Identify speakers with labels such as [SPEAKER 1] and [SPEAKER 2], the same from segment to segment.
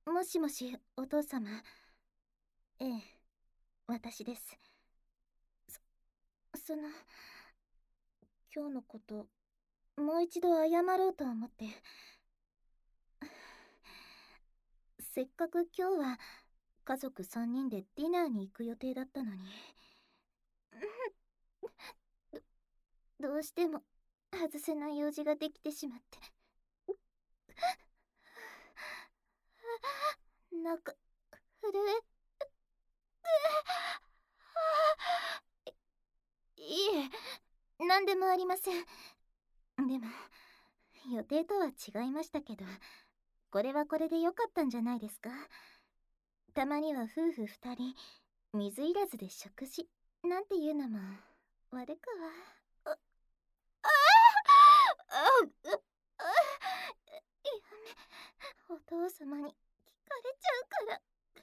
[SPEAKER 1] もしもし、お父様。ええ、私です。その、今日のこと、もう一度謝ろうと思って。せっかく今日は家族3人でディナーに行く予定だったのに。どうしても外せない用事ができてしまって。なんか、震いえ、なんでもありません。でも、予定とは違いましたけど、これはこれで良かったんじゃないですか。たまには夫婦2人、水入らずで食事、なんていうのも悪くは。やめ、お父様に聞かれちゃうから。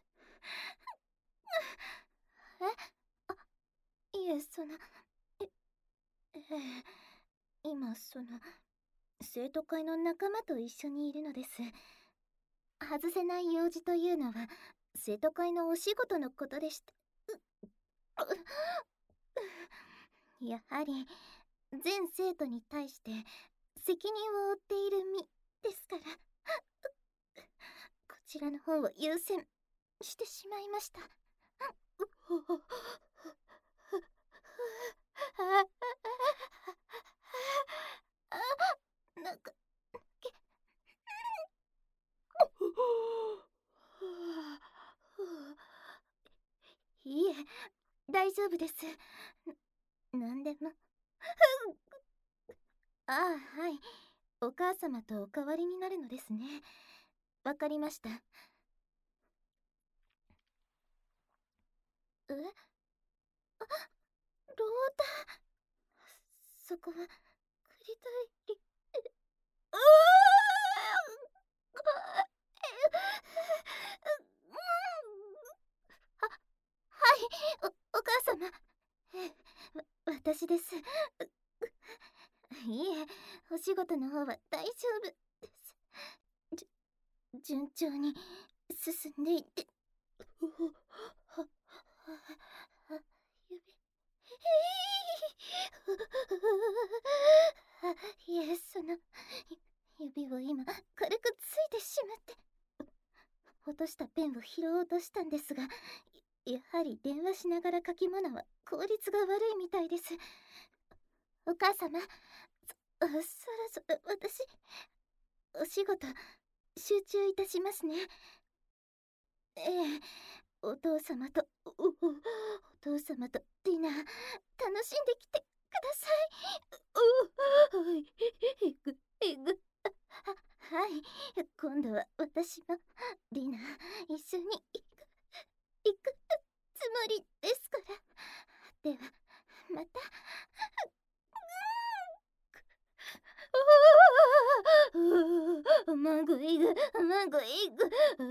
[SPEAKER 1] あ、いえ、え、え今、生徒会の仲間と一緒にいるのです。外せない用事というのは、生徒会のお仕事のことでした。やはり、全生徒に対して責任を負っている身ですから、こちらの方を優先してしまいました。なんか、いえ、大丈夫です。なんでも。ああ、はい。お母様とお代わりになるのですね。わかりました。え、ロータ。そこは、クリトリ、うは、はい、お母様。私です。いえ、お仕事の方は大丈夫です。順調に進んでいて。指。いえ、指を今軽くついてしまって、落としたペンを拾おうとしたんですが、やはり電話しながら書き物は効率が悪いみたいです。お母様、そろそろ私、お仕事集中いたしますね。ええ、お父様とディナー楽しんできてください。はい、今度は私もディナー一緒に行くつもりですから。ではまた。マグイグ、マグイグ。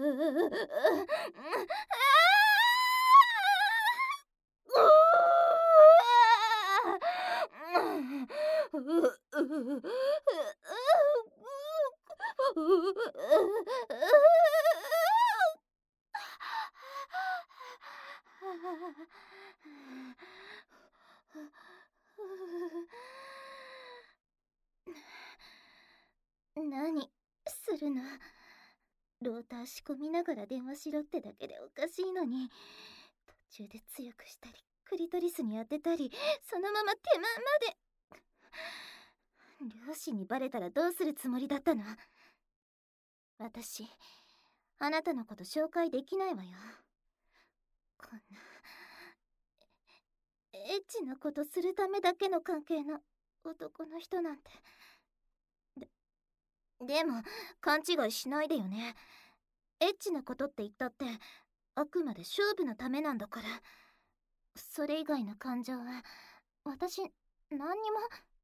[SPEAKER 1] 何するの。ローター仕込みながら電話しろってだけでおかしいのに、途中で強くしたりクリトリスに当てたり、そのまま手間まで。両親にバレたらどうするつもりだったの。私、あなたのこと紹介できないわよ。こんなエッチなことするためだけの関係の男の人なんて。でも勘違いしないでよね。エッチなことって言ったってあくまで勝負のためなんだから。それ以外の感情は私何にも。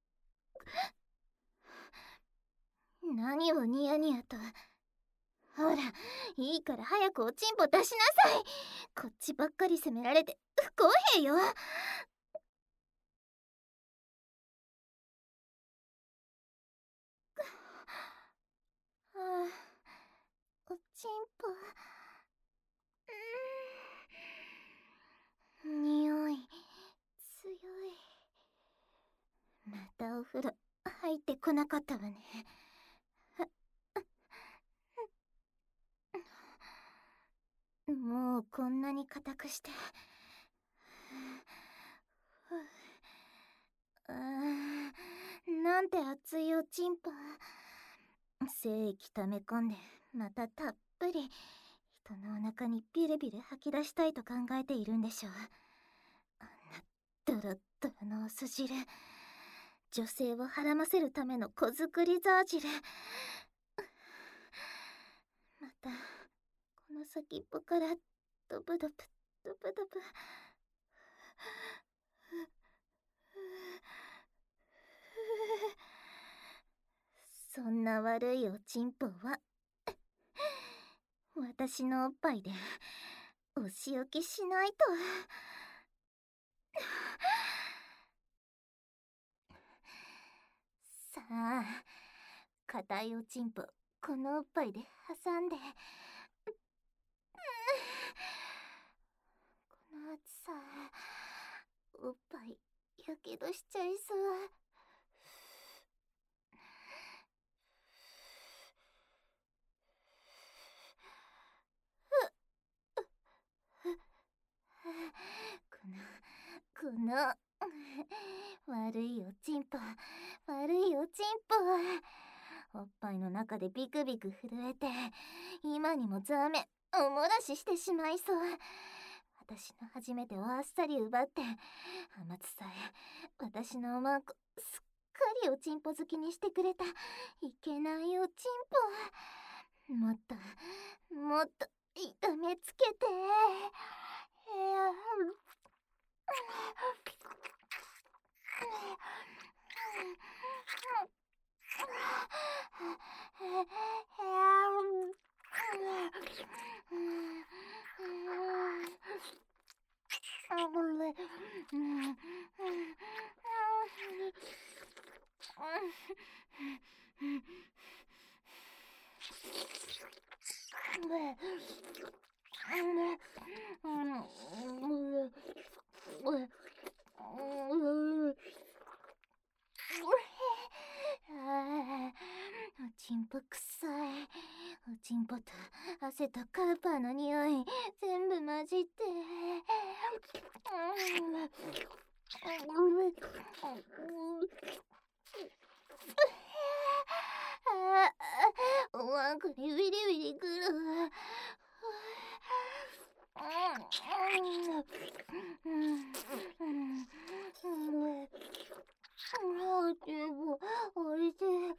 [SPEAKER 1] 何をニヤニヤと。ほら、いいから早くおちんぽ出しなさい。こっちばっかり責められて不公平よ。はあ、おチンポ。匂い強い。またお風呂入ってこなかったわね。もうこんなに硬くして。なんて熱いおちんぽ。精液溜め込んでまたたっぷり人のお腹にビリビリ吐き出したいと考えているんでしょう。あんなドロッドロのお酢汁、女性をはらませるための子作りザー汁。またこの先っぽからドブドブドブドブ。そんな悪いおちんぽは私のおっぱいでお仕置きしないと。さあ、硬いおちんぽこのおっぱいで挟んで。この暑さ、おっぱいやけどしちゃいそう。この悪いおちんぽ、悪いおちんぽ。おっぱいの中でビクビク震えて、今にもザーメンお漏らししてしまいそう。私の初めてをあっさり奪って、甘つさえ私のおまんこすっかりおちんぽ好きにしてくれたいけないおちんぽ。もっともっと痛めつけて。おちんぽくさい。おちんぽと汗とカウパーの匂い全部混じって。おわんこにウィリウィリくる。おいしい。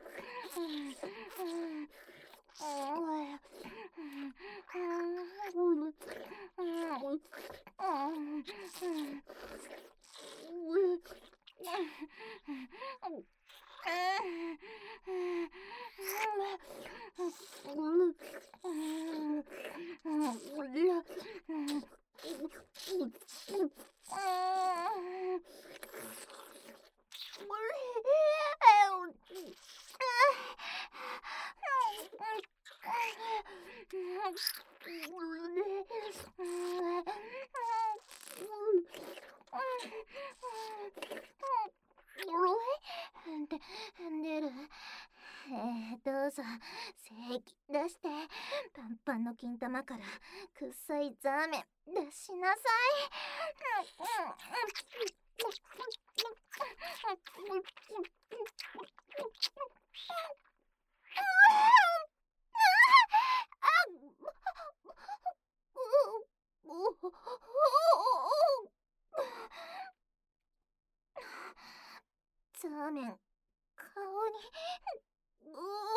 [SPEAKER 1] 出る。どうぞ精液出して。パンパンの金玉から臭いザーメン出しなさい。ザーメン顔に。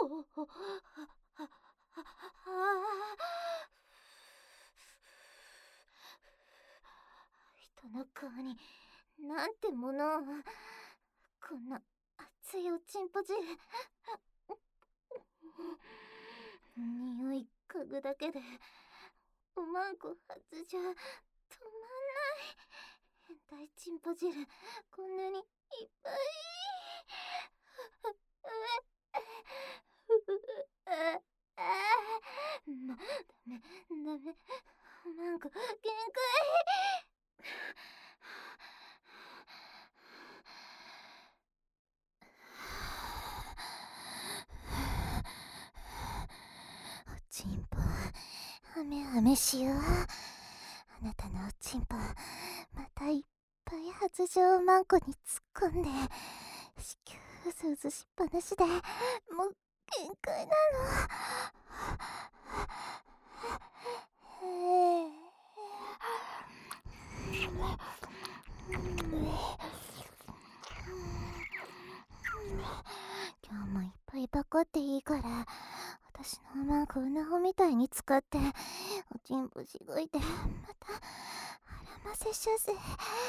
[SPEAKER 1] 人の顔になんてものを。こんな熱いおちんぽ汁。匂い嗅ぐだけでおまんこ発情止まんない。変態ちんぽ汁こんなにいっぱい。もダメ。マンコ、限界。おちんぽ、ハメハメしよう。あなたのおちんぽ、またいっぱい発情マンコに突っ込んで、子宮うずうずしっぱなしで、もう限界なの。今日もいっぱいパコっていいから、私のマンコうなほみたいに使っておちんぽしごいて、またあらませ射精して。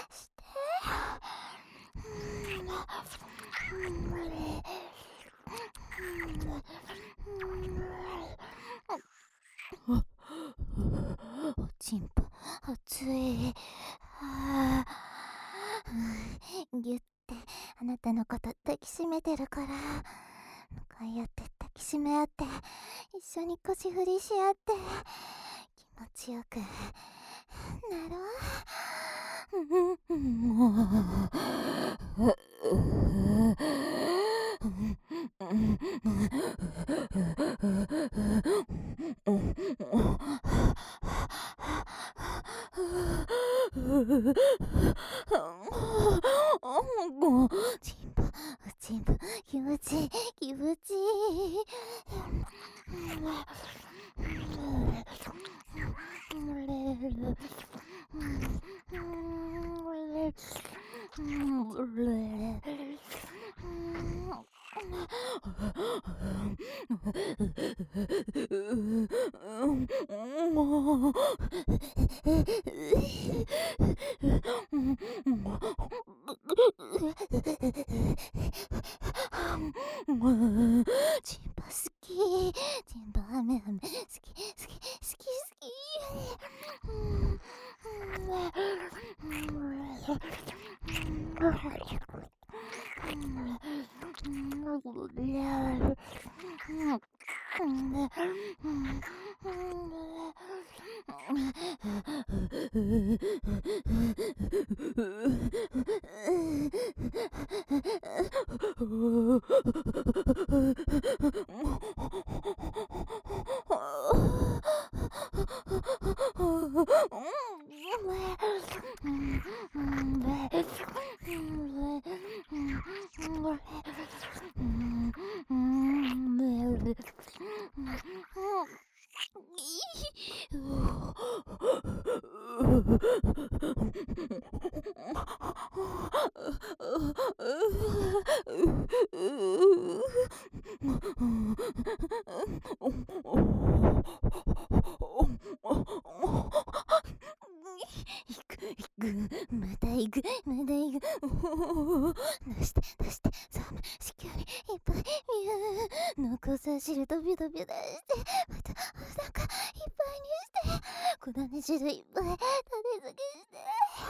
[SPEAKER 1] おちんぽ熱い。ぎゅってあなたのこと抱きしめてるから、向かい合って抱きしめ合って、一緒に腰振りし合って気持ちよくなろう。チンポ、チンポ、気持ちいい、気持ちいい。チンポ好き。チンポハメハメ好き好き好き好き。また行く。出してサム子宮にいっぱい残さ汁ドビドビ出して、またお腹いっぱいにして、粉ね汁いっぱい垂れ付けして。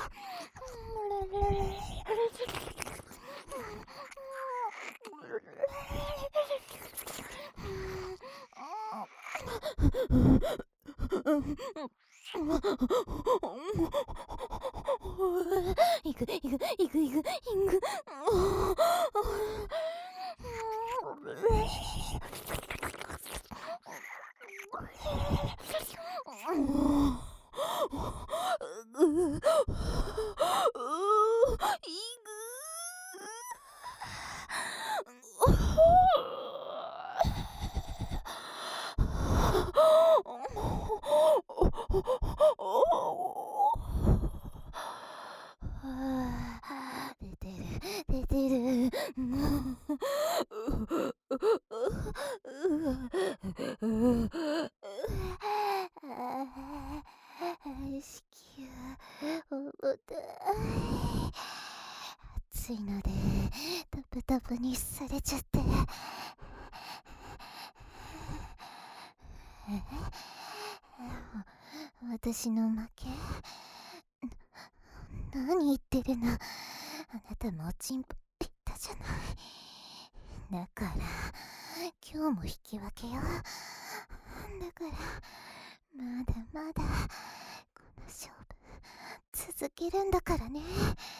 [SPEAKER 1] 行く。出てる。子宮重たい。暑いのでタプにされちゃって。私の負け？何言ってるの。あなたもおちんぽ言ったじゃない。だから今日も引き分けよ。 だからまだまだこの勝負続けるんだからね。